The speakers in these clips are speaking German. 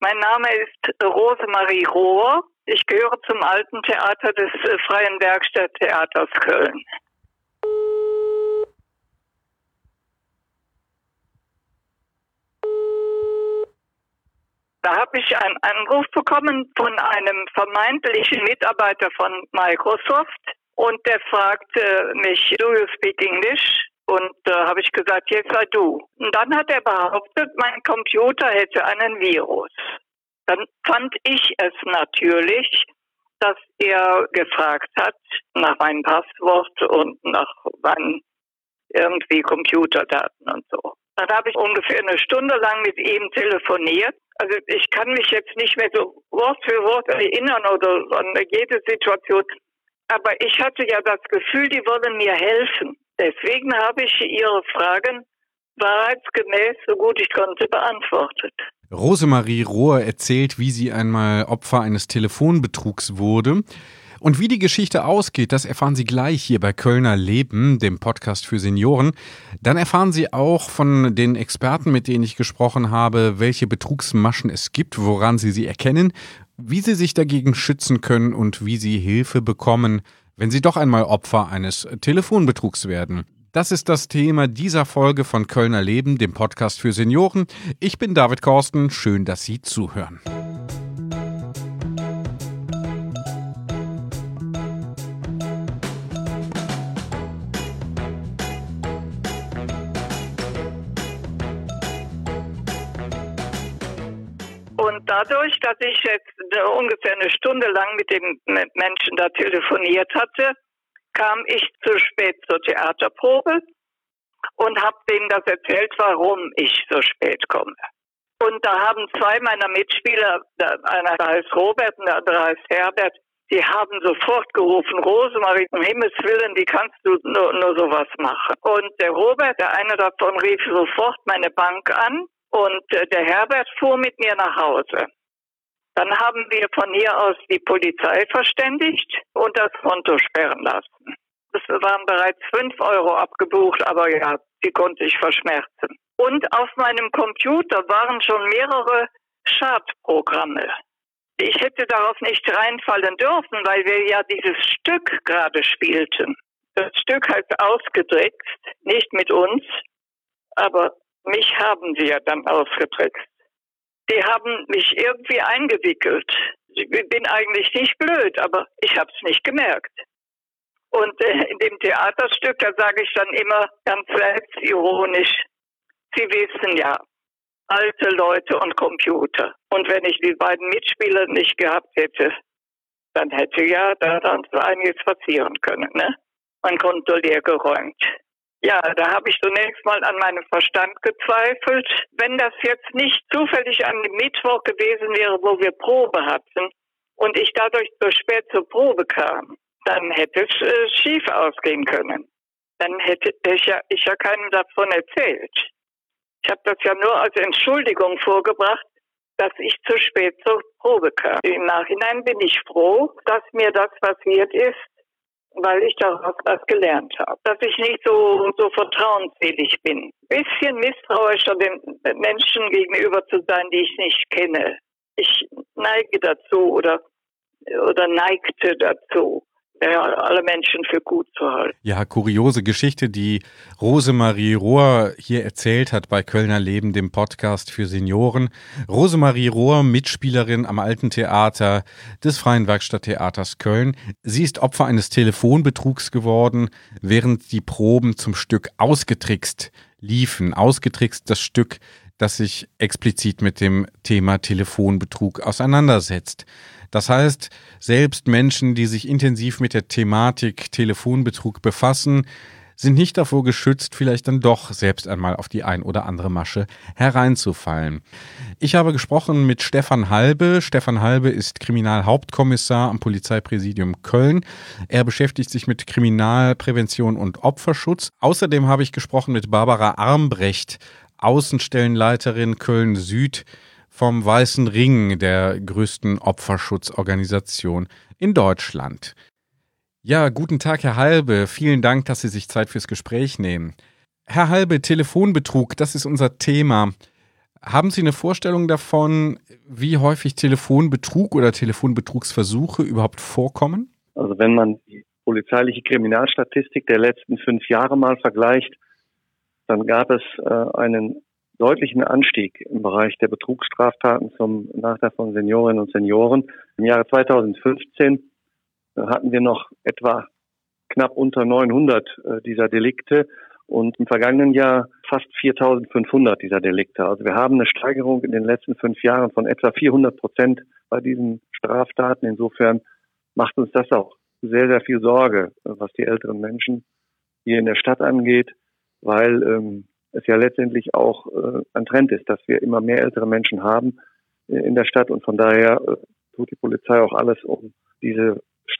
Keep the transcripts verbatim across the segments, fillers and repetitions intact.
Mein Name ist Rosemarie Rohr. Ich gehöre zum Alten Theater des Freien Werkstatttheaters Köln. Da habe ich einen Anruf bekommen von einem vermeintlichen Mitarbeiter von Microsoft und der fragte mich, do you speak English? Und da äh, habe ich gesagt, yes I do. Und dann hat er behauptet, mein Computer hätte einen Virus. Dann fand ich es natürlich, dass er gefragt hat nach meinem Passwort und nach meinen irgendwie Computerdaten und so. Dann habe ich ungefähr eine Stunde lang mit ihm telefoniert. Also ich kann mich jetzt nicht mehr so Wort für Wort erinnern oder an jede Situation. Aber ich hatte ja das Gefühl, die wollen mir helfen. Deswegen habe ich Ihre Fragen wahrheitsgemäß, so gut ich konnte, beantwortet. Rosemarie Rohr erzählt, wie sie einmal Opfer eines Telefonbetrugs wurde. Und wie die Geschichte ausgeht, das erfahren Sie gleich hier bei Kölner Leben, dem Podcast für Senioren. Dann erfahren Sie auch von den Experten, mit denen ich gesprochen habe, welche Betrugsmaschen es gibt, woran Sie sie erkennen, wie Sie sich dagegen schützen können und wie Sie Hilfe bekommen, wenn Sie doch einmal Opfer eines Telefonbetrugs werden. Das ist das Thema dieser Folge von Kölner Leben, dem Podcast für Senioren. Ich bin David Korsten, schön, dass Sie zuhören. Und dadurch, dass ich jetzt ungefähr eine Stunde lang mit dem Menschen da telefoniert hatte, kam ich zu spät zur Theaterprobe und habe denen das erzählt, warum ich so spät komme. Und da haben zwei meiner Mitspieler, einer heißt Robert und der andere heißt Herbert, die haben sofort gerufen, Rosemarie, um Himmels Willen, wie kannst du nur, nur sowas machen? Und der Robert, der eine davon, rief sofort meine Bank an und der Herbert fuhr mit mir nach Hause. Dann haben wir von hier aus die Polizei verständigt und das Konto sperren lassen. Es waren bereits fünf Euro abgebucht, aber ja, die konnte ich verschmerzen. Und auf meinem Computer waren schon mehrere Schadprogramme. Ich hätte darauf nicht reinfallen dürfen, weil wir ja dieses Stück gerade spielten. Das Stück heißt Ausgetrickst, nicht mit uns, aber mich haben sie ja dann ausgetrickst. Die haben mich irgendwie eingewickelt. Ich bin eigentlich nicht blöd, aber ich habe es nicht gemerkt. Und äh, in dem Theaterstück, da sage ich dann immer ganz selbstironisch, Sie wissen ja, alte Leute und Computer. Und wenn ich die beiden Mitspieler nicht gehabt hätte, dann hätte ja da dann so einiges passieren können, ne? Mein Konto leer geräumt. Ja, da habe ich zunächst mal an meinem Verstand gezweifelt. Wenn das jetzt nicht zufällig an dem Mittwoch gewesen wäre, wo wir Probe hatten und ich dadurch so spät zur Probe kam, dann hätte es äh, schief ausgehen können. Dann hätte ich ja, ich ja keinem davon erzählt. Ich habe das ja nur als Entschuldigung vorgebracht, dass ich zu spät zur Probe kam. Im Nachhinein bin ich froh, dass mir das passiert ist, weil ich daraus was gelernt habe. Dass ich nicht so, so vertrauensselig bin. Ein bisschen misstrauischer den Menschen gegenüber zu sein, die ich nicht kenne. Ich neige dazu oder, oder neigte dazu, ja, alle Menschen für gut zu halten. Ja, kuriose Geschichte, die Rosemarie Rohr hier erzählt hat bei Kölner Leben, dem Podcast für Senioren. Rosemarie Rohr, Mitspielerin am Alten Theater des Freien Werkstatttheaters Köln. Sie ist Opfer eines Telefonbetrugs geworden, während die Proben zum Stück Ausgetrickst liefen. Ausgetrickst, das Stück, das sich explizit mit dem Thema Telefonbetrug auseinandersetzt. Das heißt, selbst Menschen, die sich intensiv mit der Thematik Telefonbetrug befassen, sind nicht davor geschützt, vielleicht dann doch selbst einmal auf die ein oder andere Masche hereinzufallen. Ich habe gesprochen mit Stefan Halbe. Stefan Halbe ist Kriminalhauptkommissar am Polizeipräsidium Köln. Er beschäftigt sich mit Kriminalprävention und Opferschutz. Außerdem habe ich gesprochen mit Barbara Armbrecht, Außenstellenleiterin Köln Süd, vom Weißen Ring, der größten Opferschutzorganisation in Deutschland. Ja, guten Tag, Herr Halbe. Vielen Dank, dass Sie sich Zeit fürs Gespräch nehmen. Herr Halbe, Telefonbetrug, das ist unser Thema. Haben Sie eine Vorstellung davon, wie häufig Telefonbetrug oder Telefonbetrugsversuche überhaupt vorkommen? Also wenn man die polizeiliche Kriminalstatistik der letzten fünf Jahre mal vergleicht, dann gab es äh, einen deutlichen Anstieg im Bereich der Betrugsstraftaten zum Nachteil von Seniorinnen und Senioren. Im Jahre zweitausendfünfzehn äh, hatten wir noch etwa knapp unter neunhundert äh, dieser Delikte und im vergangenen Jahr fast viertausendfünfhundert dieser Delikte. Also wir haben eine Steigerung in den letzten fünf Jahren von etwa vierhundert Prozent bei diesen Straftaten. Insofern macht uns das auch sehr, sehr viel Sorge, was die älteren Menschen hier in der Stadt angeht, weil ähm, es ja letztendlich auch äh, ein Trend ist, dass wir immer mehr ältere Menschen haben äh, in der Stadt und von daher äh, tut die Polizei auch alles, um diese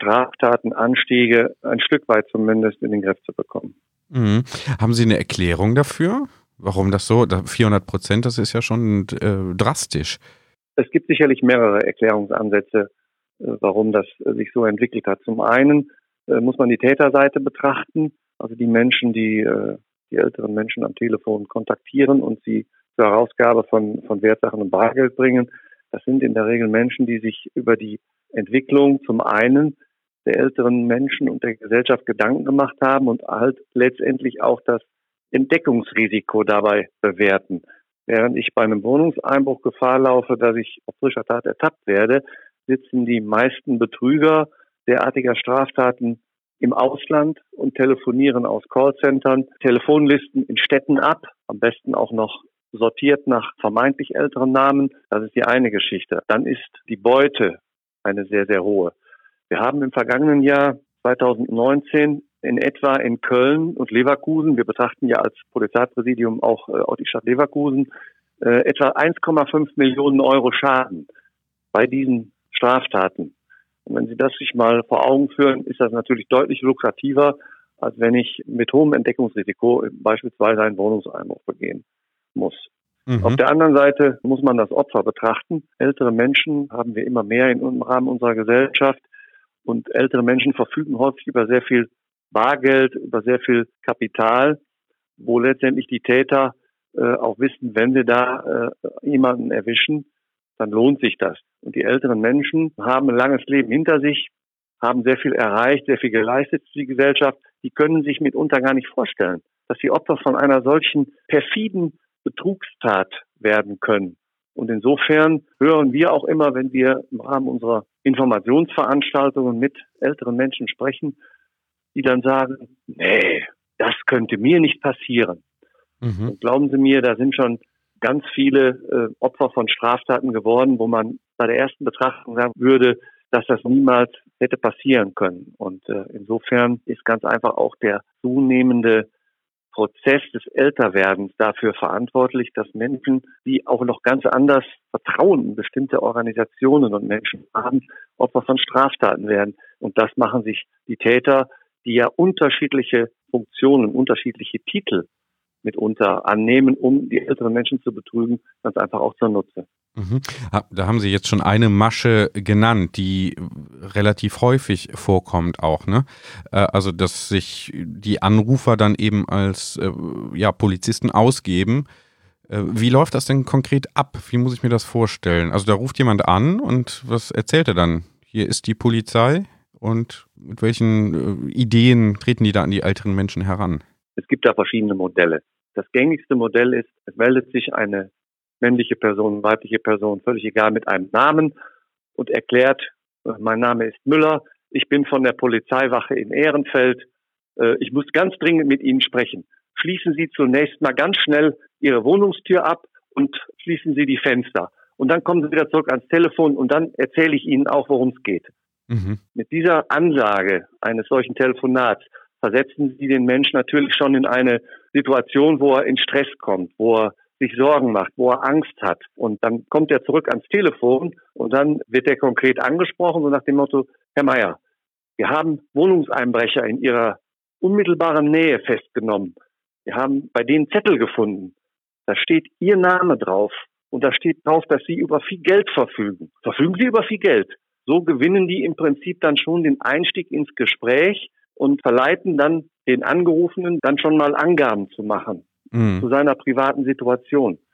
Straftatenanstiege ein Stück weit zumindest in den Griff zu bekommen. Mhm. Haben Sie eine Erklärung dafür? Warum das so? vierhundert Prozent, das ist ja schon äh, drastisch. Es gibt sicherlich mehrere Erklärungsansätze, äh, warum das äh, sich so entwickelt hat. Zum einen äh, muss man die Täterseite betrachten, also die Menschen, die äh, die älteren Menschen am Telefon kontaktieren und sie zur Herausgabe von, von Wertsachen und Bargeld bringen. Das sind in der Regel Menschen, die sich über die Entwicklung zum einen der älteren Menschen und der Gesellschaft Gedanken gemacht haben und halt letztendlich auch das Entdeckungsrisiko dabei bewerten. Während ich bei einem Wohnungseinbruch Gefahr laufe, dass ich auf frischer Tat ertappt werde, sitzen die meisten Betrüger derartiger Straftaten im Ausland und telefonieren aus Callcentern, Telefonlisten in Städten ab, am besten auch noch sortiert nach vermeintlich älteren Namen. Das ist die eine Geschichte. Dann ist die Beute eine sehr, sehr hohe. Wir haben im vergangenen Jahr zweitausendneunzehn in etwa in Köln und Leverkusen, wir betrachten ja als Polizeipräsidium auch, äh, auch die Stadt Leverkusen, äh, etwa eins Komma fünf Millionen Euro Schaden bei diesen Straftaten. Und wenn Sie das sich mal vor Augen führen, ist das natürlich deutlich lukrativer, als wenn ich mit hohem Entdeckungsrisiko beispielsweise einen Wohnungseinbruch begehen muss. Mhm. Auf der anderen Seite muss man das Opfer betrachten. Ältere Menschen haben wir immer mehr im Rahmen unserer Gesellschaft und ältere Menschen verfügen häufig über sehr viel Bargeld, über sehr viel Kapital, wo letztendlich die Täter äh, auch wissen, wenn wir da äh, jemanden erwischen, dann lohnt sich das. Und die älteren Menschen haben ein langes Leben hinter sich, haben sehr viel erreicht, sehr viel geleistet für die Gesellschaft. Die können sich mitunter gar nicht vorstellen, dass sie Opfer von einer solchen perfiden Betrugstat werden können. Und insofern hören wir auch immer, wenn wir im Rahmen unserer Informationsveranstaltungen mit älteren Menschen sprechen, die dann sagen, nee, das könnte mir nicht passieren. Mhm. Und glauben Sie mir, da sind schon ganz viele äh, Opfer von Straftaten geworden, wo man bei der ersten Betrachtung sagen würde, dass das niemals hätte passieren können. Und äh, insofern ist ganz einfach auch der zunehmende Prozess des Älterwerdens dafür verantwortlich, dass Menschen, die auch noch ganz anders Vertrauen in bestimmte Organisationen und Menschen haben, Opfer von Straftaten werden. Und das machen sich die Täter, die ja unterschiedliche Funktionen, unterschiedliche Titel mitunter annehmen, um die älteren Menschen zu betrügen, ganz einfach auch zunutze. Mhm. Da haben Sie jetzt schon eine Masche genannt, die relativ häufig vorkommt auch, ne? Also, dass sich die Anrufer dann eben als ja, Polizisten ausgeben. Wie läuft das denn konkret ab? Wie muss ich mir das vorstellen? Also, da ruft jemand an und was erzählt er dann? Hier ist die Polizei und mit welchen Ideen treten die da an die älteren Menschen heran? Es gibt da verschiedene Modelle. Das gängigste Modell ist, es meldet sich eine männliche Person, weibliche Person, völlig egal, mit einem Namen und erklärt, mein Name ist Müller, ich bin von der Polizeiwache in Ehrenfeld, ich muss ganz dringend mit Ihnen sprechen. Schließen Sie zunächst mal ganz schnell Ihre Wohnungstür ab und schließen Sie die Fenster. Und dann kommen Sie wieder zurück ans Telefon und dann erzähle ich Ihnen auch, worum es geht. Mhm. Mit dieser Ansage eines solchen Telefonats versetzen Sie den Menschen natürlich schon in eine Situation, wo er in Stress kommt, wo er sich Sorgen macht, wo er Angst hat. Und dann kommt er zurück ans Telefon und dann wird er konkret angesprochen, so nach dem Motto, Herr Meier, wir haben Wohnungseinbrecher in Ihrer unmittelbaren Nähe festgenommen. Wir haben bei denen Zettel gefunden. Da steht Ihr Name drauf und da steht drauf, dass Sie über viel Geld verfügen. Verfügen Sie über viel Geld? So gewinnen die im Prinzip dann schon den Einstieg ins Gespräch und verleiten dann den Angerufenen dann schon mal Angaben zu machen mhm. zu seiner privaten Situation.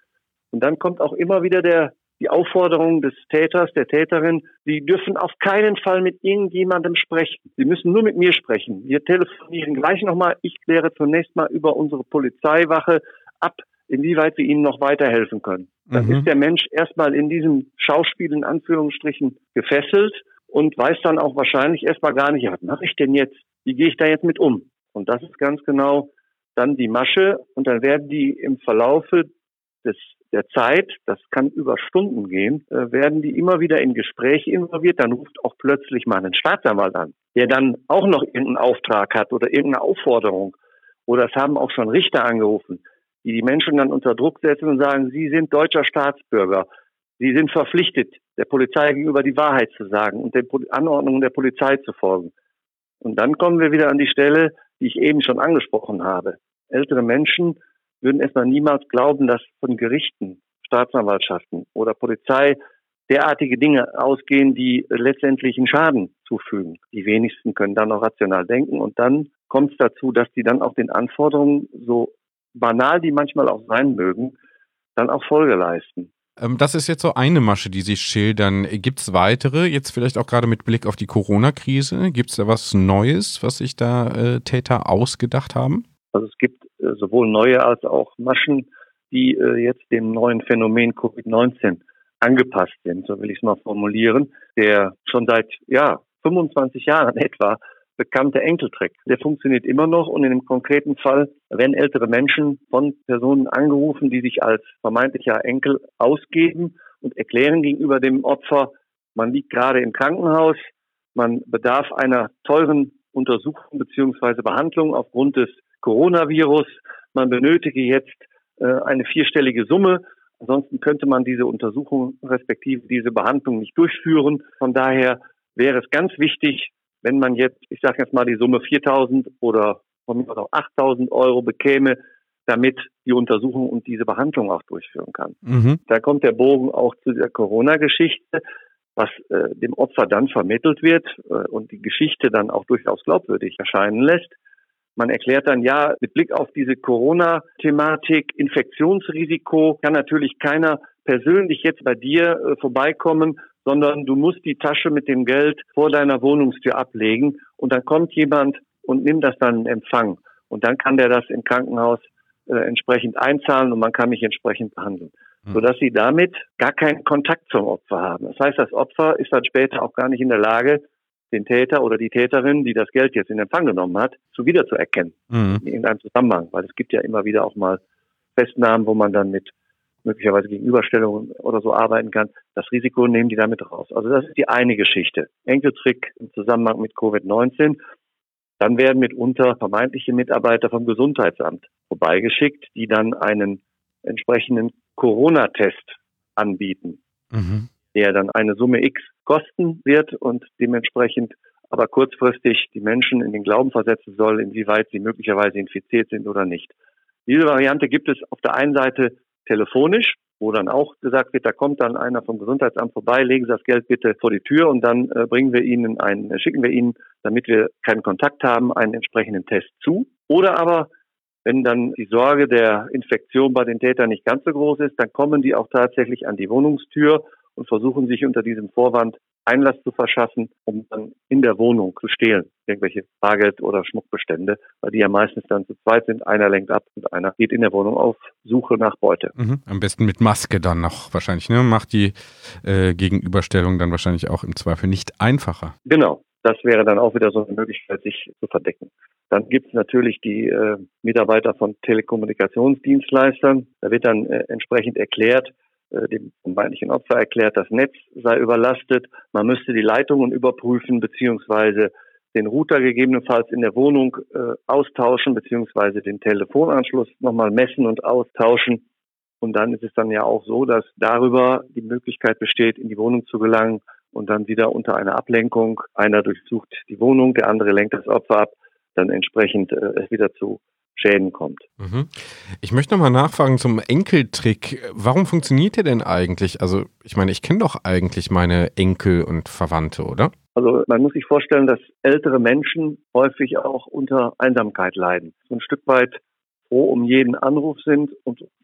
Und dann kommt auch immer wieder der, die Aufforderung des Täters, der Täterin, Sie dürfen auf keinen Fall mit irgendjemandem sprechen. Sie müssen nur mit mir sprechen. Wir telefonieren gleich nochmal. Ich kläre zunächst mal über unsere Polizeiwache ab, inwieweit wir Ihnen noch weiterhelfen können. Dann mhm. ist der Mensch erstmal in diesem Schauspiel in Anführungsstrichen gefesselt und weiß dann auch wahrscheinlich erstmal gar nicht, was mache ich denn jetzt? Wie gehe ich da jetzt mit um? Und das ist ganz genau dann die Masche. Und dann werden die im Verlaufe des, der Zeit, das kann über Stunden gehen, äh, werden die immer wieder in Gespräche involviert. Dann ruft auch plötzlich mal ein Staatsanwalt an, der dann auch noch irgendeinen Auftrag hat oder irgendeine Aufforderung. Oder es haben auch schon Richter angerufen, die die Menschen dann unter Druck setzen und sagen, Sie sind deutscher Staatsbürger. Sie sind verpflichtet, der Polizei gegenüber die Wahrheit zu sagen und den Anordnungen der Polizei zu folgen. Und dann kommen wir wieder an die Stelle, die ich eben schon angesprochen habe. Ältere Menschen würden erstmal niemals glauben, dass von Gerichten, Staatsanwaltschaften oder Polizei derartige Dinge ausgehen, die letztendlich einen Schaden zufügen. Die wenigsten können dann auch rational denken. Und dann kommt es dazu, dass die dann auch den Anforderungen, so banal die manchmal auch sein mögen, dann auch Folge leisten. Das ist jetzt so eine Masche, die Sie schildern. Gibt es weitere, jetzt vielleicht auch gerade mit Blick auf die Corona-Krise? Gibt es da was Neues, was sich da äh, Täter ausgedacht haben? Also es gibt äh, sowohl neue als auch Maschen, die äh, jetzt dem neuen Phänomen Covid neunzehn angepasst sind, so will ich es mal formulieren, der schon seit ja fünfundzwanzig Jahren etwa bekannte Enkeltrick. Der funktioniert immer noch und in dem konkreten Fall werden ältere Menschen von Personen angerufen, die sich als vermeintlicher Enkel ausgeben und erklären gegenüber dem Opfer, man liegt gerade im Krankenhaus, man bedarf einer teuren Untersuchung bzw. Behandlung aufgrund des Coronavirus, man benötige jetzt äh, eine vierstellige Summe, ansonsten könnte man diese Untersuchung respektive diese Behandlung nicht durchführen. Von daher wäre es ganz wichtig, wenn man jetzt, ich sage jetzt mal die Summe viertausend oder von mir aus auch achttausend Euro bekäme, damit die Untersuchung und diese Behandlung auch durchführen kann. Mhm. Da kommt der Bogen auch zu der Corona-Geschichte, was äh, dem Opfer dann vermittelt wird äh, und die Geschichte dann auch durchaus glaubwürdig erscheinen lässt. Man erklärt dann, ja, mit Blick auf diese Corona-Thematik, Infektionsrisiko, kann natürlich keiner persönlich jetzt bei dir äh, vorbeikommen, sondern du musst die Tasche mit dem Geld vor deiner Wohnungstür ablegen und dann kommt jemand und nimmt das dann in Empfang. Und dann kann der das im Krankenhaus äh, entsprechend einzahlen und man kann mich entsprechend behandeln. Mhm. Sodass sie damit gar keinen Kontakt zum Opfer haben. Das heißt, das Opfer ist dann später auch gar nicht in der Lage, den Täter oder die Täterin, die das Geld jetzt in Empfang genommen hat, zu wiederzuerkennen. Mhm. In einem Zusammenhang. Weil es gibt ja immer wieder auch mal Festnahmen, wo man dann mit möglicherweise Gegenüberstellungen oder so arbeiten kann. Das Risiko nehmen die damit raus. Also das ist die eine Geschichte. Enkeltrick im Zusammenhang mit Covid neunzehn. Dann werden mitunter vermeintliche Mitarbeiter vom Gesundheitsamt vorbeigeschickt, die dann einen entsprechenden Corona-Test anbieten, mhm. der dann eine Summe X kosten wird und dementsprechend aber kurzfristig die Menschen in den Glauben versetzen soll, inwieweit sie möglicherweise infiziert sind oder nicht. Diese Variante gibt es auf der einen Seite telefonisch, wo dann auch gesagt wird, da kommt dann einer vom Gesundheitsamt vorbei, legen Sie das Geld bitte vor die Tür und dann äh, bringen wir Ihnen einen, schicken wir Ihnen, damit wir keinen Kontakt haben, einen entsprechenden Test zu. Oder aber, wenn dann die Sorge der Infektion bei den Tätern nicht ganz so groß ist, dann kommen die auch tatsächlich an die Wohnungstür und versuchen sich unter diesem Vorwand Einlass zu verschaffen, um dann in der Wohnung zu stehlen, irgendwelche Bargeld- oder Schmuckbestände, weil die ja meistens dann zu zweit sind. Einer lenkt ab und einer geht in der Wohnung auf Suche nach Beute. Mhm. Am besten mit Maske dann noch wahrscheinlich, ne? Macht die äh, Gegenüberstellung dann wahrscheinlich auch im Zweifel nicht einfacher. Genau. Das wäre dann auch wieder so eine Möglichkeit, sich zu verdecken. Dann gibt es natürlich die äh, Mitarbeiter von Telekommunikationsdienstleistern. Da wird dann äh, entsprechend erklärt, dem vermeintlichen Opfer erklärt, das Netz sei überlastet, man müsste die Leitungen überprüfen beziehungsweise den Router gegebenenfalls in der Wohnung äh, austauschen beziehungsweise den Telefonanschluss nochmal messen und austauschen. Und dann ist es dann ja auch so, dass darüber die Möglichkeit besteht, in die Wohnung zu gelangen und dann wieder unter einer Ablenkung, einer durchsucht die Wohnung, der andere lenkt das Opfer ab, dann entsprechend äh, es wieder zu Schäden kommt. Mhm. Ich möchte nochmal nachfragen zum Enkeltrick. Warum funktioniert der denn eigentlich? Also ich meine, ich kenne doch eigentlich meine Enkel und Verwandte, oder? Also man muss sich vorstellen, dass ältere Menschen häufig auch unter Einsamkeit leiden. So ein Stück weit froh um jeden Anruf sind und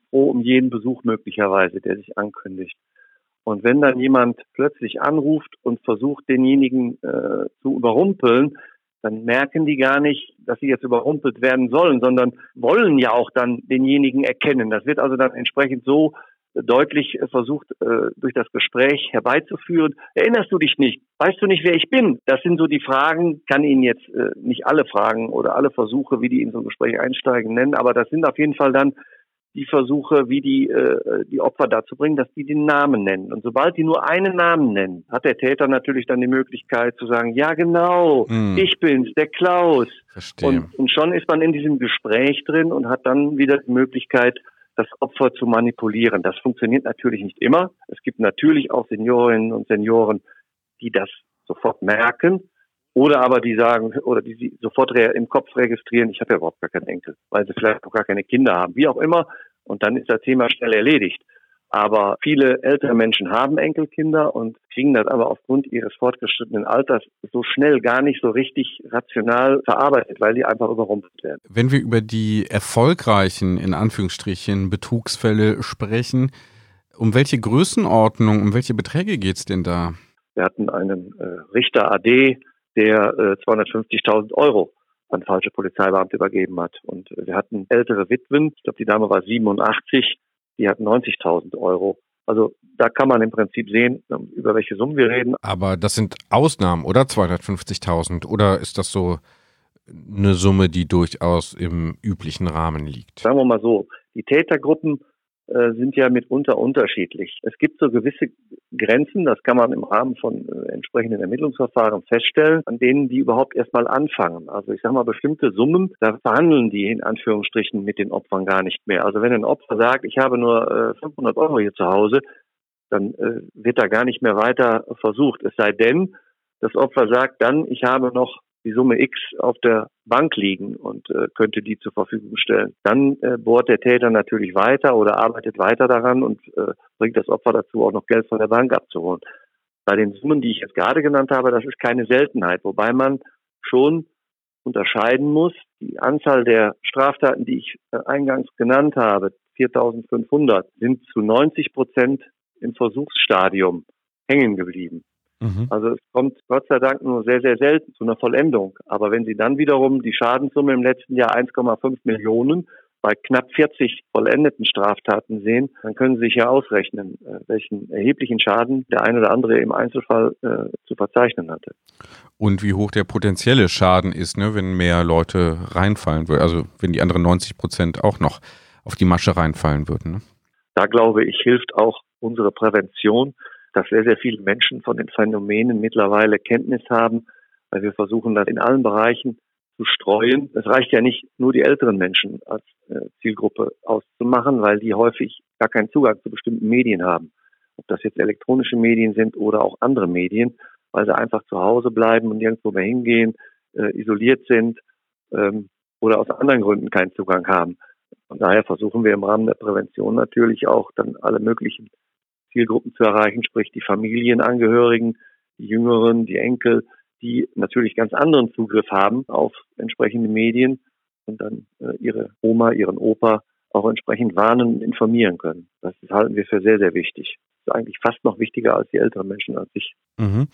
froh um jeden Besuch möglicherweise, der sich ankündigt. Und wenn dann jemand plötzlich anruft und versucht, denjenigen äh, zu überrumpeln, dann merken die gar nicht, dass sie jetzt überrumpelt werden sollen, sondern wollen ja auch dann denjenigen erkennen. Das wird also dann entsprechend so deutlich versucht, äh, durch das Gespräch herbeizuführen. Erinnerst du dich nicht? Weißt du nicht, wer ich bin? Das sind so die Fragen, kann Ihnen jetzt äh, nicht alle Fragen oder alle Versuche, wie die in so ein Gespräch einsteigen, nennen, aber das sind auf jeden Fall dann die Versuche, wie die äh, die Opfer dazu bringen, dass die den Namen nennen. Und sobald die nur einen Namen nennen, hat der Täter natürlich dann die Möglichkeit zu sagen, ja genau, hm. ich bin's, der Klaus. Verstehe. Und, und schon ist man in diesem Gespräch drin und hat dann wieder die Möglichkeit, das Opfer zu manipulieren. Das funktioniert natürlich nicht immer. Es gibt natürlich auch Seniorinnen und Senioren, die das sofort merken oder aber die sagen oder die sie sofort im Kopf registrieren, ich habe ja überhaupt gar keinen Enkel, weil sie vielleicht auch gar keine Kinder haben, wie auch immer. Und dann ist das Thema schnell erledigt. Aber viele ältere Menschen haben Enkelkinder und kriegen das aber aufgrund ihres fortgeschrittenen Alters so schnell gar nicht so richtig rational verarbeitet, weil die einfach überrumpelt werden. Wenn wir über die erfolgreichen, in Anführungsstrichen, Betrugsfälle sprechen, um welche Größenordnung, um welche Beträge geht es denn da? Wir hatten einen äh, Richter A D, der äh, zweihundertfünfzigtausend Euro an falsche Polizeibeamte übergeben hat. Und äh, wir hatten ältere Witwen, ich glaube, die Dame war siebenundachtzig, die hat neunzigtausend Euro. Also da kann man im Prinzip sehen, über welche Summen wir reden. Aber das sind Ausnahmen, oder? zweihundertfünfzigtausend? Oder ist das so eine Summe, die durchaus im üblichen Rahmen liegt? Sagen wir mal so, die Tätergruppen äh, sind ja mitunter unterschiedlich. Es gibt so gewisse Grenzen, das kann man im Rahmen von äh, entsprechenden Ermittlungsverfahren feststellen, an denen die überhaupt erstmal anfangen. Also ich sage mal, bestimmte Summen, da verhandeln die in Anführungsstrichen mit den Opfern gar nicht mehr. Also wenn ein Opfer sagt, ich habe nur äh, fünfhundert Euro hier zu Hause, dann äh, wird da gar nicht mehr weiter versucht. Es sei denn, das Opfer sagt dann, ich habe noch die Summe X auf der Bank liegen und äh, könnte die zur Verfügung stellen. Dann äh, bohrt der Täter natürlich weiter oder arbeitet weiter daran und äh, bringt das Opfer dazu, auch noch Geld von der Bank abzuholen. Bei den Summen, die ich jetzt gerade genannt habe, das ist keine Seltenheit, wobei man schon unterscheiden muss. Die Anzahl der Straftaten, die ich äh, eingangs genannt habe, viertausendfünfhundert, sind zu neunzig Prozent im Versuchsstadium hängen geblieben. Mhm. Also es kommt Gott sei Dank nur sehr, sehr selten zu einer Vollendung. Aber wenn Sie dann wiederum die Schadenssumme im letzten Jahr eins Komma fünf Millionen bei knapp vierzig vollendeten Straftaten sehen, dann können Sie sich ja ausrechnen, welchen erheblichen Schaden der eine oder andere im Einzelfall äh, zu verzeichnen hatte. Und wie hoch der potenzielle Schaden ist, ne, wenn mehr Leute reinfallen würden, also wenn die anderen neunzig Prozent auch noch auf die Masche reinfallen würden. Ne? Da glaube ich, hilft auch unsere Prävention, dass sehr, sehr viele Menschen von den Phänomenen mittlerweile Kenntnis haben, weil wir versuchen, das in allen Bereichen zu streuen. Es reicht ja nicht, nur die älteren Menschen als äh, Zielgruppe auszumachen, weil die häufig gar keinen Zugang zu bestimmten Medien haben. Ob das jetzt elektronische Medien sind oder auch andere Medien, weil sie einfach zu Hause bleiben und nirgendwo mehr hingehen, äh, isoliert sind ähm, oder aus anderen Gründen keinen Zugang haben. Von daher versuchen wir im Rahmen der Prävention natürlich auch dann alle möglichen Zielgruppen zu erreichen, sprich die Familienangehörigen, die Jüngeren, die Enkel, die natürlich ganz anderen Zugriff haben auf entsprechende Medien und dann äh, ihre Oma, ihren Opa auch entsprechend warnen und informieren können. Das halten wir für sehr, sehr wichtig. Das ist eigentlich fast noch wichtiger als die älteren Menschen an sich. Mhm.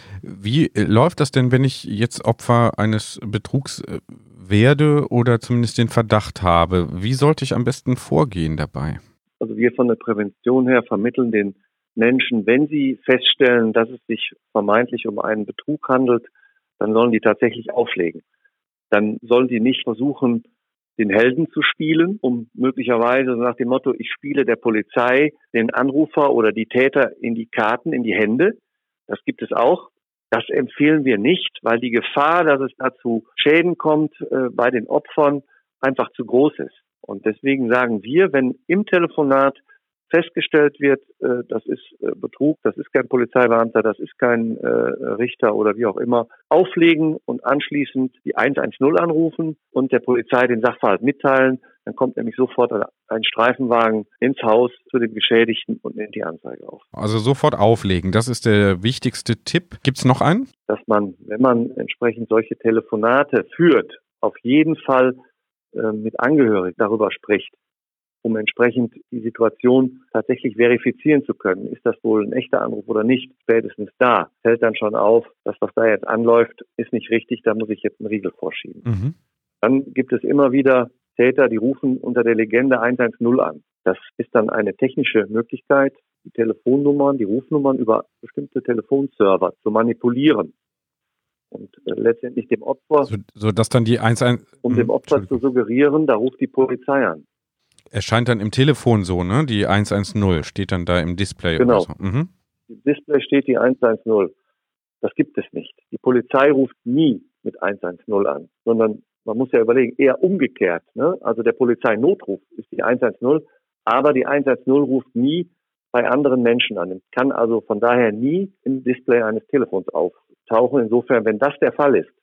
Wie läuft das denn, wenn ich jetzt Opfer eines Betrugs werde oder zumindest den Verdacht habe? Wie sollte ich am besten vorgehen dabei? Also wir von der Prävention her vermitteln den Menschen, wenn sie feststellen, dass es sich vermeintlich um einen Betrug handelt, dann sollen die tatsächlich auflegen. Dann sollen die nicht versuchen, den Helden zu spielen, um möglicherweise nach dem Motto, ich spiele der Polizei den Anrufer oder die Täter in die Karten, in die Hände. Das gibt es auch. Das empfehlen wir nicht, weil die Gefahr, dass es dazu Schäden kommt äh, bei den Opfern, einfach zu groß ist. Und deswegen sagen wir, wenn im Telefonat festgestellt wird, äh, das ist äh, Betrug, das ist kein Polizeibeamter, das ist kein äh, Richter oder wie auch immer, auflegen und anschließend die eins eins null anrufen und der Polizei den Sachverhalt mitteilen. Dann kommt nämlich sofort ein Streifenwagen ins Haus zu dem Geschädigten und nimmt die Anzeige auf. Also sofort auflegen, das ist der wichtigste Tipp. Gibt es noch einen? Dass man, wenn man entsprechend solche Telefonate führt, auf jeden Fall mit Angehörigen darüber spricht, um entsprechend die Situation tatsächlich verifizieren zu können. Ist das wohl ein echter Anruf oder nicht? Spätestens da fällt dann schon auf, das, was da jetzt anläuft, ist nicht richtig, da muss ich jetzt einen Riegel vorschieben. Mhm. Dann gibt es immer wieder Täter, die rufen unter der Legende eins eins null an. Das ist dann eine technische Möglichkeit, die Telefonnummern, die Rufnummern über bestimmte Telefonserver zu manipulieren. Und äh, letztendlich dem Opfer, so, so dass dann die eins eins, um dem Opfer zu suggerieren, da ruft die Polizei an. Erscheint dann im Telefon so, ne? Die eins eins null steht dann da im Display. Genau. Oder so. Mhm. Im Display steht die eins eins null. Das gibt es nicht. Die Polizei ruft nie mit eins eins null an, sondern man muss ja überlegen, eher umgekehrt. Ne? Also der Polizeinotruf ist die eins eins null, aber die eins eins null ruft nie bei anderen Menschen an. Kann also von daher nie im Display eines Telefons auftauchen. Insofern, wenn das der Fall ist,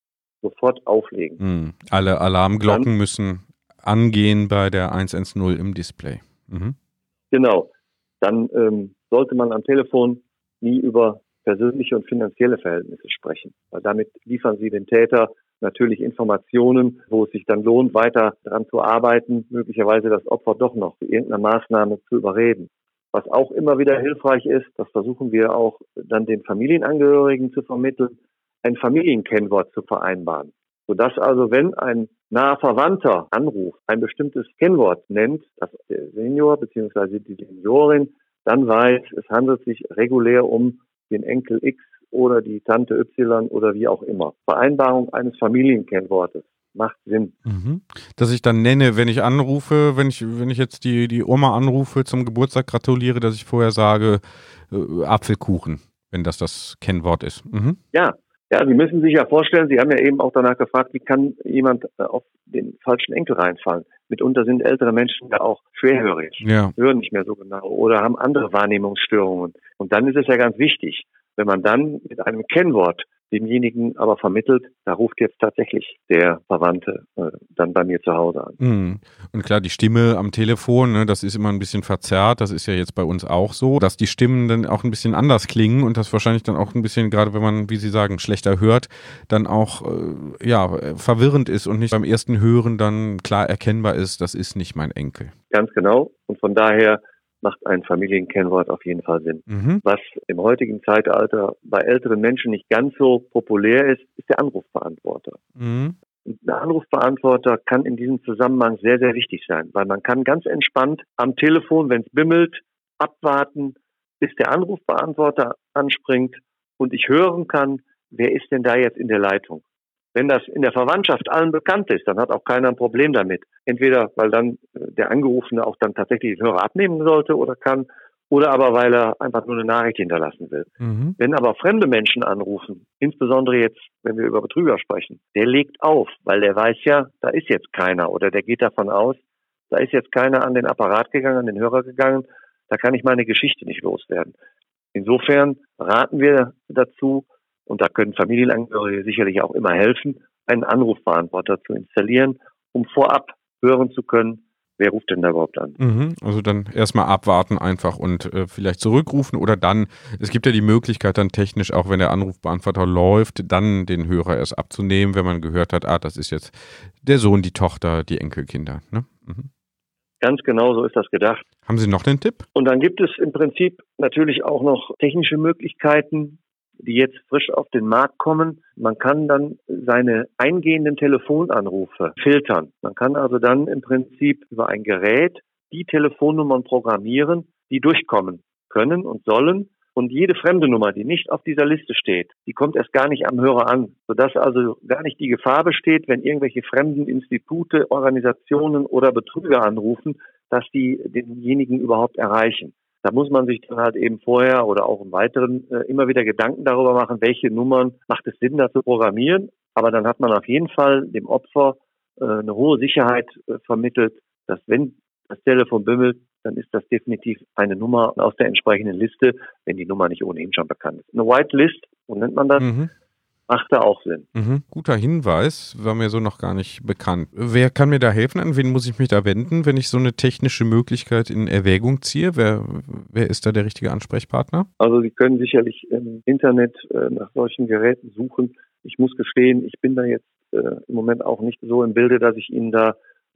sofort auflegen. Mhm. Alle Alarmglocken dann müssen angehen bei der eins eins null im Display. Mhm. Genau. Dann ähm, sollte man am Telefon nie über persönliche und finanzielle Verhältnisse sprechen, weil damit liefern Sie den Täter natürlich Informationen, wo es sich dann lohnt, weiter daran zu arbeiten, möglicherweise das Opfer doch noch zu irgendeiner Maßnahme zu überreden. Was auch immer wieder hilfreich ist, das versuchen wir auch dann den Familienangehörigen zu vermitteln, ein Familienkennwort zu vereinbaren. Sodass also, wenn ein naher Verwandter anruft, ein bestimmtes Kennwort nennt, das der Senior bzw. die Seniorin dann weiß, es handelt sich regulär um den Enkel X oder die Tante Y oder wie auch immer. Vereinbarung eines Familienkennwortes macht Sinn. Mhm. Dass ich dann nenne, wenn ich anrufe, wenn ich wenn ich jetzt die die Oma anrufe, zum Geburtstag gratuliere, dass ich vorher sage äh, Apfelkuchen, wenn das das Kennwort ist. Mhm. Ja. Ja, Sie müssen sich ja vorstellen, Sie haben ja eben auch danach gefragt, wie kann jemand auf den falschen Enkel reinfallen? Mitunter sind ältere Menschen ja auch schwerhörig, ja. hören nicht mehr so genau oder haben andere Wahrnehmungsstörungen. Und dann ist es ja ganz wichtig, wenn man dann mit einem Kennwort demjenigen aber vermittelt, da ruft jetzt tatsächlich der Verwandte äh, dann bei mir zu Hause an. Mhm. Und klar, die Stimme am Telefon, ne, das ist immer ein bisschen verzerrt, das ist ja jetzt bei uns auch so, dass die Stimmen dann auch ein bisschen anders klingen und das wahrscheinlich dann auch ein bisschen, gerade wenn man, wie Sie sagen, schlechter hört, dann auch äh, ja, verwirrend ist und nicht beim ersten Hören dann klar erkennbar ist, das ist nicht mein Enkel. Ganz genau. Und von daher macht ein Familienkennwort auf jeden Fall Sinn. Mhm. Was im heutigen Zeitalter bei älteren Menschen nicht ganz so populär ist, ist der Anrufbeantworter. Mhm. Der Anrufbeantworter kann in diesem Zusammenhang sehr, sehr wichtig sein, weil man kann ganz entspannt am Telefon, wenn es bimmelt, abwarten, bis der Anrufbeantworter anspringt und ich hören kann, wer ist denn da jetzt in der Leitung. Wenn das in der Verwandtschaft allen bekannt ist, dann hat auch keiner ein Problem damit. Entweder, weil dann der Angerufene auch dann tatsächlich den Hörer abnehmen sollte oder kann, oder aber, weil er einfach nur eine Nachricht hinterlassen will. Mhm. Wenn aber fremde Menschen anrufen, insbesondere jetzt, wenn wir über Betrüger sprechen, der legt auf, weil der weiß ja, da ist jetzt keiner oder der geht davon aus, da ist jetzt keiner an den Apparat gegangen, an den Hörer gegangen, da kann ich meine Geschichte nicht loswerden. Insofern raten wir dazu, und da können Familienangehörige sicherlich auch immer helfen, einen Anrufbeantworter zu installieren, um vorab hören zu können, wer ruft denn da überhaupt an. Mhm. Also dann erstmal abwarten einfach und äh, vielleicht zurückrufen oder dann, es gibt ja die Möglichkeit dann technisch, auch wenn der Anrufbeantworter läuft, dann den Hörer erst abzunehmen, wenn man gehört hat, ah, das ist jetzt der Sohn, die Tochter, die Enkelkinder. Ne? Mhm. Ganz genau so ist das gedacht. Haben Sie noch den Tipp? Und dann gibt es im Prinzip natürlich auch noch technische Möglichkeiten, die jetzt frisch auf den Markt kommen. Man kann dann seine eingehenden Telefonanrufe filtern. Man kann also dann im Prinzip über ein Gerät die Telefonnummern programmieren, die durchkommen können und sollen. Und jede fremde Nummer, die nicht auf dieser Liste steht, die kommt erst gar nicht am Hörer an, sodass also gar nicht die Gefahr besteht, wenn irgendwelche fremden Institute, Organisationen oder Betrüger anrufen, dass die denjenigen überhaupt erreichen. Da muss man sich dann halt eben vorher oder auch im Weiteren äh, immer wieder Gedanken darüber machen, welche Nummern macht es Sinn, da zu programmieren. Aber dann hat man auf jeden Fall dem Opfer äh, eine hohe Sicherheit äh, vermittelt, dass wenn das Telefon bimmelt, dann ist das definitiv eine Nummer aus der entsprechenden Liste, wenn die Nummer nicht ohnehin schon bekannt ist. Eine Whitelist, so nennt man das, Mhm. macht da auch Sinn. Mhm. Guter Hinweis, war mir so noch gar nicht bekannt. Wer kann mir da helfen? An wen muss ich mich da wenden, wenn ich so eine technische Möglichkeit in Erwägung ziehe? Wer, wer ist da der richtige Ansprechpartner? Also Sie können sicherlich im Internet äh, nach solchen Geräten suchen. Ich muss gestehen, ich bin da jetzt äh, im Moment auch nicht so im Bilde, dass ich Ihnen da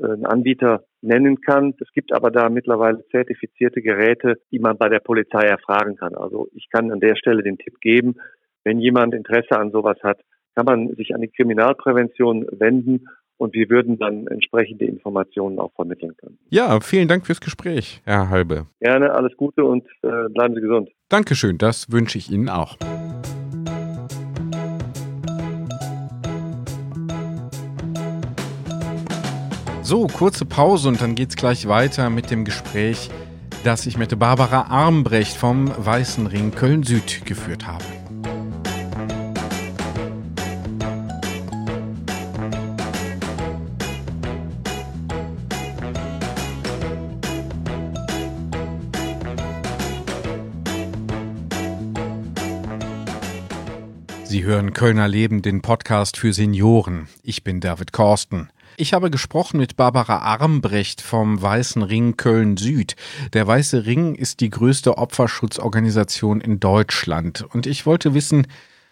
einen Anbieter nennen kann. Es gibt aber da mittlerweile zertifizierte Geräte, die man bei der Polizei erfragen kann. Also ich kann an der Stelle den Tipp geben, wenn jemand Interesse an sowas hat, kann man sich an die Kriminalprävention wenden und wir würden dann entsprechende Informationen auch vermitteln können. Ja, vielen Dank fürs Gespräch, Herr Halbe. Gerne, alles Gute und äh, bleiben Sie gesund. Dankeschön, das wünsche ich Ihnen auch. So, kurze Pause und dann geht's gleich weiter mit dem Gespräch, das ich mit Barbara Armbrecht vom Weißen Ring Köln-Süd geführt habe. Sie hören Kölner Leben, den Podcast für Senioren. Ich bin David Korsten. Ich habe gesprochen mit Barbara Armbrecht vom Weißen Ring Köln-Süd. Der Weiße Ring ist die größte Opferschutzorganisation in Deutschland. Und ich wollte wissen,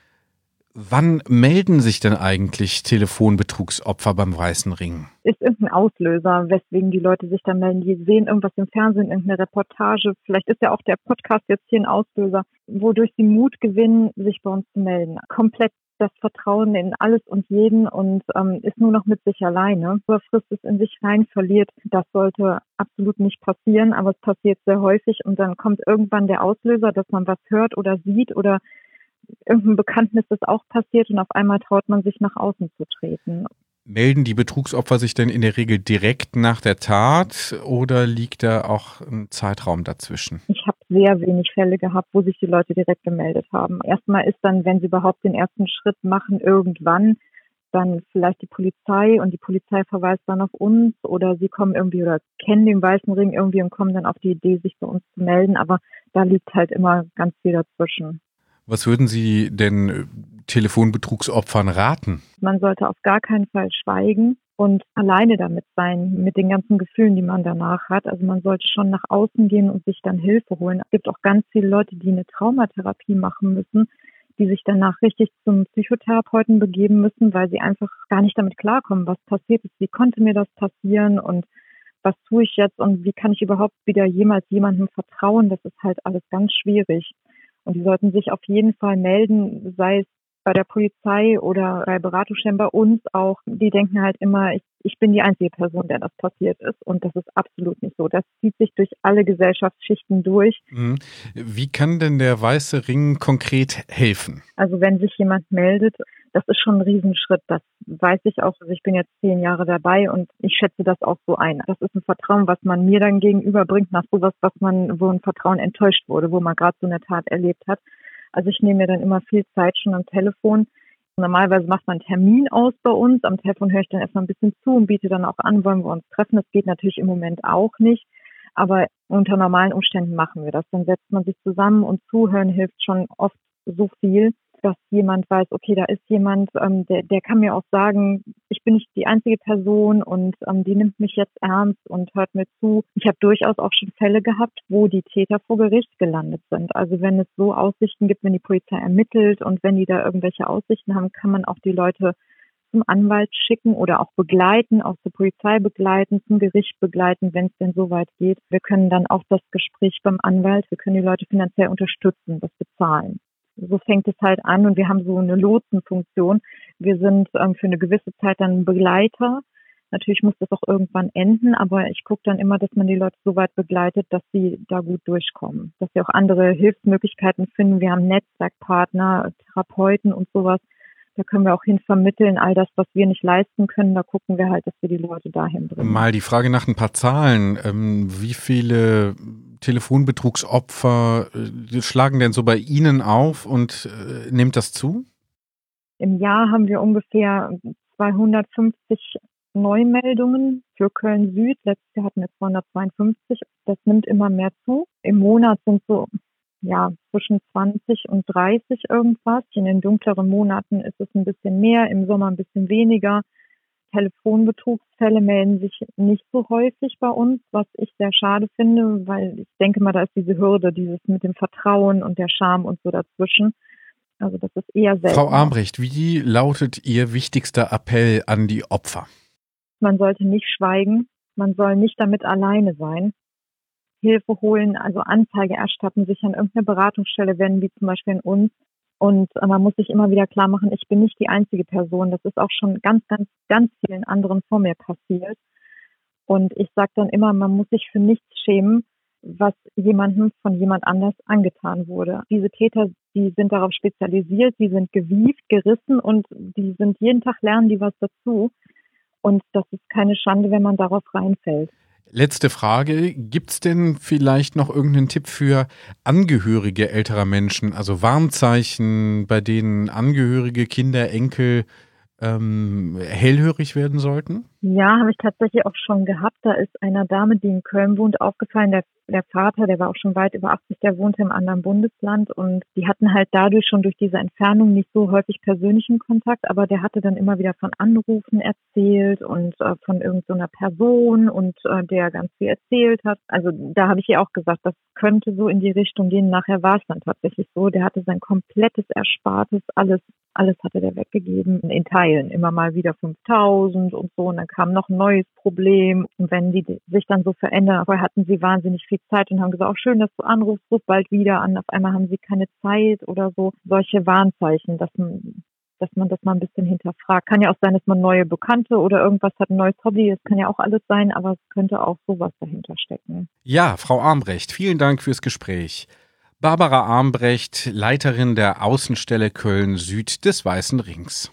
wann melden sich denn eigentlich Telefonbetrugsopfer beim Weißen Ring? Ist irgendein Auslöser, weswegen die Leute sich dann melden. Die sehen irgendwas im Fernsehen, irgendeine Reportage. Vielleicht ist ja auch der Podcast jetzt hier ein Auslöser, wodurch sie Mut gewinnen, sich bei uns zu melden. Komplett das Vertrauen in alles und jeden und ähm, ist nur noch mit sich alleine. Überfrisst es in sich rein, verliert. Das sollte absolut nicht passieren, aber es passiert sehr häufig und dann kommt irgendwann der Auslöser, dass man was hört oder sieht oder irgendein Bekanntnis ist auch passiert und auf einmal traut man sich nach außen zu treten. Melden die Betrugsopfer sich denn in der Regel direkt nach der Tat oder liegt da auch ein Zeitraum dazwischen? Ich habe sehr wenig Fälle gehabt, wo sich die Leute direkt gemeldet haben. Erstmal ist dann, wenn sie überhaupt den ersten Schritt machen, irgendwann dann vielleicht die Polizei und die Polizei verweist dann auf uns oder sie kommen irgendwie oder kennen den Weißen Ring irgendwie und kommen dann auf die Idee, sich bei uns zu melden. Aber da liegt halt immer ganz viel dazwischen. Was würden Sie denn Telefonbetrugsopfern raten? Man sollte auf gar keinen Fall schweigen und alleine damit sein, mit den ganzen Gefühlen, die man danach hat. Also man sollte schon nach außen gehen und sich dann Hilfe holen. Es gibt auch ganz viele Leute, die eine Traumatherapie machen müssen, die sich danach richtig zum Psychotherapeuten begeben müssen, weil sie einfach gar nicht damit klarkommen, was passiert ist. Wie konnte mir das passieren und was tue ich jetzt und wie kann ich überhaupt wieder jemals jemandem vertrauen? Das ist halt alles ganz schwierig. Und die sollten sich auf jeden Fall melden, sei es bei der Polizei oder bei Beratungsstellen bei uns auch. Die denken halt immer, ich, ich bin die einzige Person, der das passiert ist. Und das ist absolut nicht so. Das zieht sich durch alle Gesellschaftsschichten durch. Wie kann denn der Weiße Ring konkret helfen? Also wenn sich jemand meldet, das ist schon ein Riesenschritt. Das weiß ich auch. Also ich bin jetzt zehn Jahre dabei und ich schätze das auch so ein. Das ist ein Vertrauen, was man mir dann gegenüberbringt nach sowas, was man, wo ein Vertrauen enttäuscht wurde, wo man gerade so eine Tat erlebt hat. Also ich nehme mir dann immer viel Zeit schon am Telefon. Normalerweise macht man einen Termin aus bei uns. Am Telefon höre ich dann erstmal ein bisschen zu und biete dann auch an, wollen wir uns treffen. Das geht natürlich im Moment auch nicht. Aber unter normalen Umständen machen wir das. Dann setzt man sich zusammen und zuhören hilft schon oft so viel, dass jemand weiß, okay, da ist jemand, ähm, der, der kann mir auch sagen, ich bin nicht die einzige Person und ähm, die nimmt mich jetzt ernst und hört mir zu. Ich habe durchaus auch schon Fälle gehabt, wo die Täter vor Gericht gelandet sind. Also wenn es so Aussichten gibt, wenn die Polizei ermittelt und wenn die da irgendwelche Aussichten haben, kann man auch die Leute zum Anwalt schicken oder auch begleiten, auch zur Polizei begleiten, zum Gericht begleiten, wenn es denn so weit geht. Wir können dann auch das Gespräch beim Anwalt, wir können die Leute finanziell unterstützen, das bezahlen. So fängt es halt an und wir haben so eine Lotsenfunktion. Wir sind ähm, für eine gewisse Zeit dann Begleiter. Natürlich muss das auch irgendwann enden, aber ich gucke dann immer, dass man die Leute so weit begleitet, dass sie da gut durchkommen. Dass sie auch andere Hilfsmöglichkeiten finden. Wir haben Netzwerkpartner, Therapeuten und sowas. Da können wir auch hin vermitteln, all das, was wir nicht leisten können, da gucken wir halt, dass wir die Leute dahin bringen. Mal die Frage nach ein paar Zahlen. Ähm, wie viele Telefonbetrugsopfer äh, schlagen denn so bei Ihnen auf und äh, nimmt das zu? Im Jahr haben wir ungefähr zweihundertfünfzig Neumeldungen für Köln-Süd. Letztes Jahr hatten wir zweihundertzweiundfünfzig. Das nimmt immer mehr zu. Im Monat sind so ja, zwischen zwanzig und dreißig irgendwas. In den dunkleren Monaten ist es ein bisschen mehr, im Sommer ein bisschen weniger. Telefonbetrugsfälle melden sich nicht so häufig bei uns, was ich sehr schade finde, weil ich denke mal, da ist diese Hürde, dieses mit dem Vertrauen und der Scham und so dazwischen. Also das ist eher selten. Frau Armbrecht, wie lautet Ihr wichtigster Appell an die Opfer? Man sollte nicht schweigen. Man soll nicht damit alleine sein. Hilfe holen, also Anzeige erstatten, sich an irgendeine Beratungsstelle wenden, wie zum Beispiel in uns. Und man muss sich immer wieder klar machen, ich bin nicht die einzige Person. Das ist auch schon ganz, ganz, ganz vielen anderen vor mir passiert. Und ich sage dann immer, man muss sich für nichts schämen, was jemandem von jemand anders angetan wurde. Diese Täter, die sind darauf spezialisiert, die sind gewieft, gerissen und die sind jeden Tag lernen die was dazu. Und das ist keine Schande, wenn man darauf reinfällt. Letzte Frage, gibt es denn vielleicht noch irgendeinen Tipp für Angehörige älterer Menschen, also Warnzeichen, bei denen Angehörige, Kinder, Enkel ähm, hellhörig werden sollten? Ja, habe ich tatsächlich auch schon gehabt. Da ist einer Dame, die in Köln wohnt, aufgefallen. Der, der Vater, der war auch schon weit über achtzig, der wohnte im anderen Bundesland und die hatten halt dadurch schon durch diese Entfernung nicht so häufig persönlichen Kontakt, aber der hatte dann immer wieder von Anrufen erzählt und äh, von irgendeiner Person und äh, der ganz viel erzählt hat. Also da habe ich ihr auch gesagt, das könnte so in die Richtung gehen. Nachher war es dann tatsächlich so. Der hatte sein komplettes Erspartes, alles Alles hatte der weggegeben, in Teilen, immer mal wieder fünftausend und so. Und dann kam noch ein neues Problem. Und wenn die sich dann so verändern, vorher hatten sie wahnsinnig viel Zeit und haben gesagt, auch schön, dass du anrufst, ruf bald wieder an. Auf einmal haben sie keine Zeit oder so. Solche Warnzeichen, dass man, dass man das mal ein bisschen hinterfragt. Kann ja auch sein, dass man neue Bekannte oder irgendwas hat, ein neues Hobby. Das kann ja auch alles sein, aber es könnte auch sowas dahinter stecken. Ja, Frau Armbrecht, vielen Dank fürs Gespräch. Barbara Armbrecht, Leiterin der Außenstelle Köln-Süd des Weißen Rings.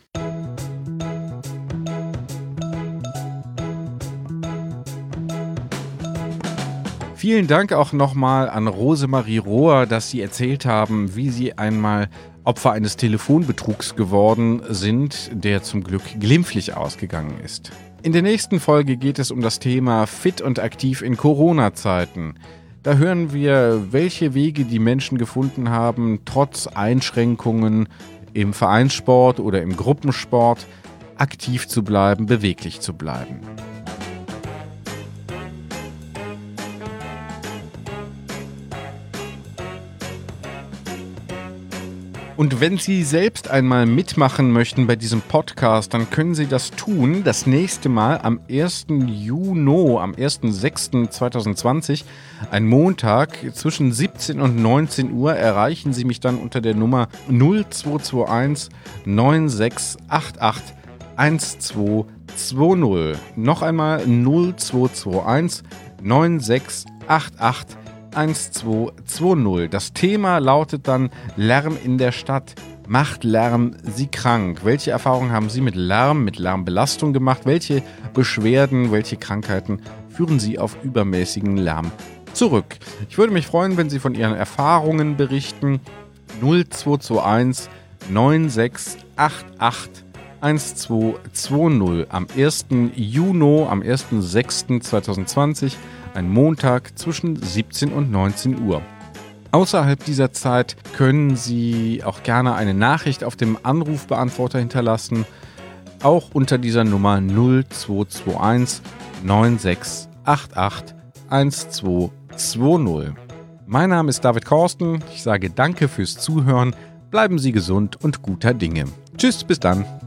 Vielen Dank auch nochmal an Rosemarie Rohr, dass Sie erzählt haben, wie Sie einmal Opfer eines Telefonbetrugs geworden sind, der zum Glück glimpflich ausgegangen ist. In der nächsten Folge geht es um das Thema Fit und aktiv in Corona-Zeiten. Da hören wir, welche Wege die Menschen gefunden haben, trotz Einschränkungen im Vereinssport oder im Gruppensport aktiv zu bleiben, beweglich zu bleiben. Und wenn Sie selbst einmal mitmachen möchten bei diesem Podcast, dann können Sie das tun. Das nächste Mal am ersten Juni, am ersten sechsten zweitausendzwanzig, ein Montag zwischen siebzehn und neunzehn Uhr, erreichen Sie mich dann unter der Nummer null zwei zwei eins neun sechs acht acht eins zwei zwei null. Noch einmal null zwei zwei eins neun sechs acht acht eins zwei zwei null. Das Thema lautet dann Lärm in der Stadt. Macht Lärm Sie krank? Welche Erfahrungen haben Sie mit Lärm, mit Lärmbelastung gemacht? Welche Beschwerden, welche Krankheiten führen Sie auf übermäßigen Lärm zurück? Ich würde mich freuen, wenn Sie von Ihren Erfahrungen berichten. null zwei zwei eins neun sechs acht acht eins zwei zwei null am ersten Juni, am ersten sechsten zweitausendzwanzig, ein Montag zwischen siebzehn und neunzehn Uhr. Außerhalb dieser Zeit können Sie auch gerne eine Nachricht auf dem Anrufbeantworter hinterlassen, auch unter dieser Nummer null zwei zwei eins neun sechs acht acht eins zwei zwei null. Mein Name ist David Korsten, ich sage danke fürs Zuhören, bleiben Sie gesund und guter Dinge. Tschüss, bis dann.